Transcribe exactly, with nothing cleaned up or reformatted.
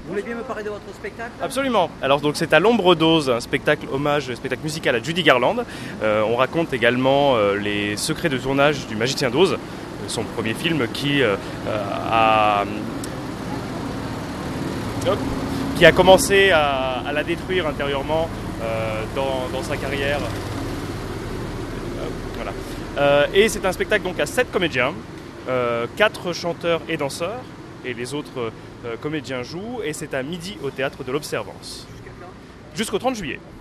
Vous voulez bien me parler de votre spectacle? Absolument. Alors donc c'est à l'Ombre d'Oz, un spectacle hommage, un spectacle musical à Judy Garland. Euh, on raconte également euh, les secrets de tournage du Magicien d'Oz, son premier film qui euh, a Hop. qui a commencé à, à la détruire intérieurement euh, dans, dans sa carrière. Euh, voilà. Euh, et c'est un spectacle donc à sept comédiens, euh, quatre chanteurs et danseurs, et les autres euh, comédiens jouent, et c'est à midi au Théâtre de l'Observance. Jusqu'au trente juillet.